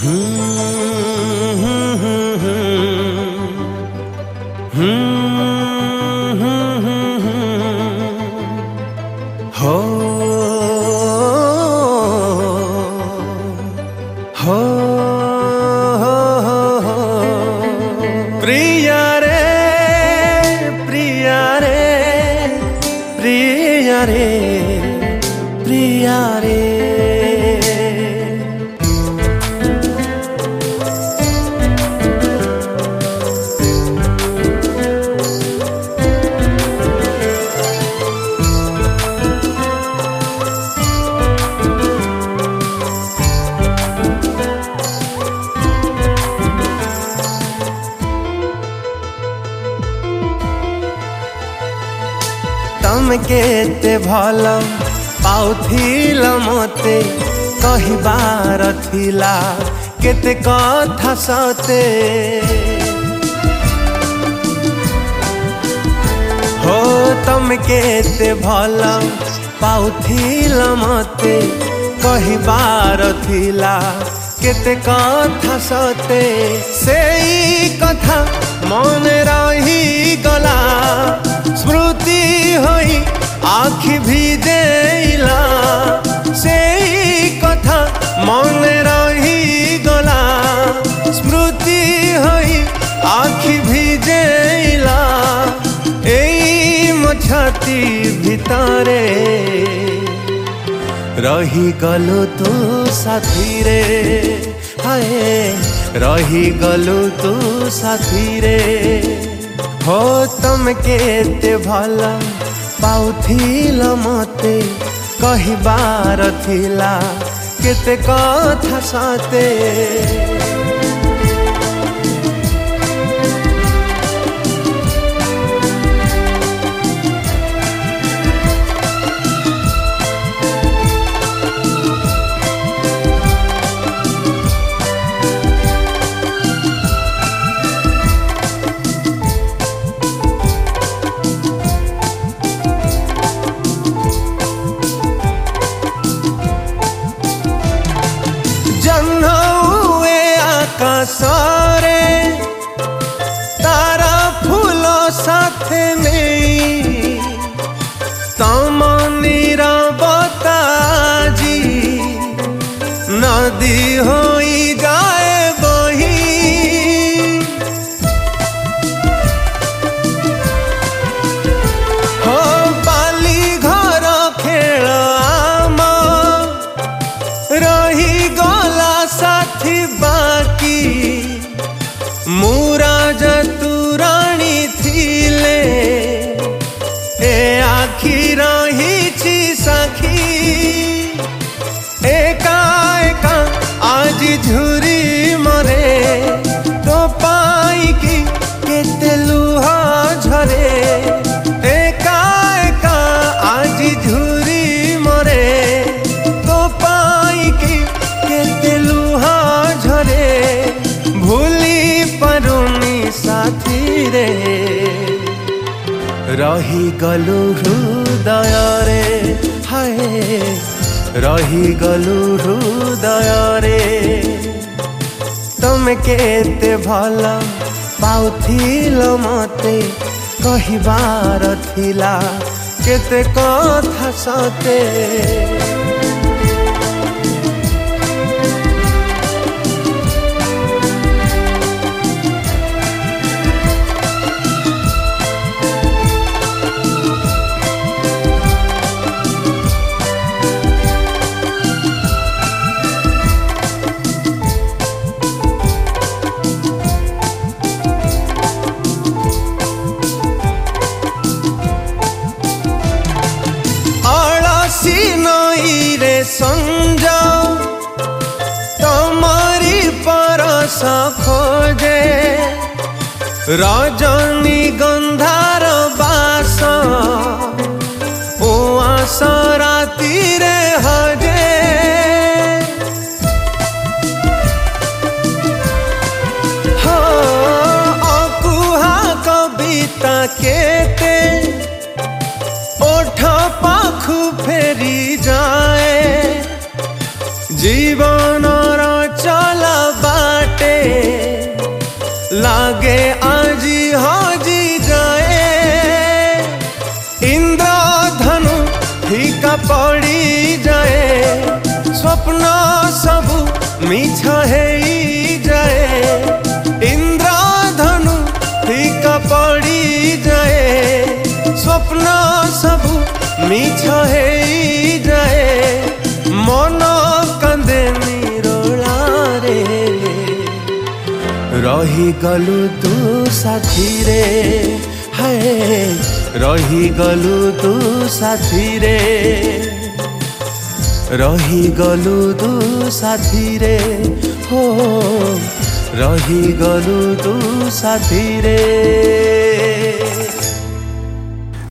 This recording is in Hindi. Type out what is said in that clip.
हो हो प्रिया रे प्रिया रे प्रिया रे प्रिया रे तम केते भल पाउथिल मते कहिबार थिला केते कथा सते हो तम केते भल पाउथिल मते कहिबार थिला केते कथा सते सेई कथा मन रही गला स्मृति होई आखि भिजेला से कथा मन रही गला स्मृति होई आखि भिजेला एई मो छाती भितरे रही गलु तू साथी रे हाय रही गलु तू साथी रे हो तम केते भला पाउथिल मते कहिबार थिला केते कथा सते आकाशरे तारा फूल साथे नहीं तम नीरवता जी नदी होई जाए बही हो बाली घर खेल आम रही गला साथी बाकी मुरा जतुराणी थिले ए आखि रही साखी एका एका आज झुरी मरे तो पाई की केते लुह झरे एका एका आज झुरी मरे तो पाई की केते लुह झरे भूली परुनी साथी रे रही गलु हृदय रे हाय रही गलु हृदय रे तम केते भला पाउथिल मते कहिबार थिला केते कथा सते संजाओ तमारी परस खोजे रजनी गंधार बास उआस राती रे हजे हो अकुहा कविता केते ओठ पाखु फेरी जाए जीवन चला स्वप्न सबु मिछ हेई जाए इंद्रधनु फीका पड़ी जाए स्वप्न सबु मिछ हेई जाए मन कांदे निरोला रे रही गलु तू साथी रे हाय रही गलु तू साथी रे रही गलु तू साथी रे हो रही गलु तू साथी रे।